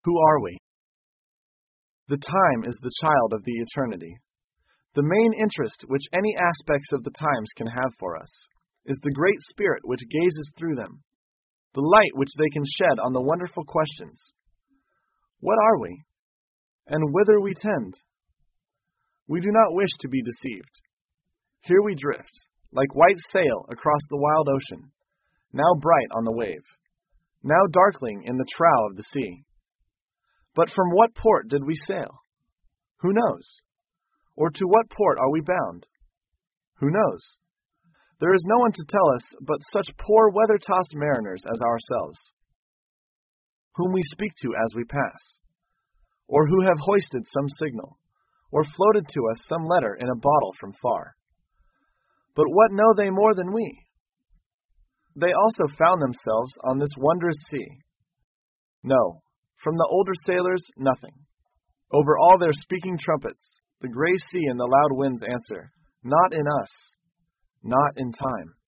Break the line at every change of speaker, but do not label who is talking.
Who are we? The time is the child of the eternity. The main interest which any aspects of the times can have for us is the great spirit which gazes through them, the light which they can shed on the wonderful questions. What are we? And whither we tend? We do not wish to be deceived. Here we drift, like white sail across the wild ocean, now bright on the wave, now darkling in the trough of the sea. But from what port did we sail? Who knows? Or to what port are we bound? Who knows? There is no one to tell us but such poor weather-tossed mariners as ourselves, whom we speak to as we pass, or who have hoisted some signal, or floated to us some letter in a bottle from far. But what know they more than we? They also found themselves on this wondrous sea. No, from the older sailors, nothing. Over all their speaking trumpets, the gray sea and the loud winds answer, not in us, not in time.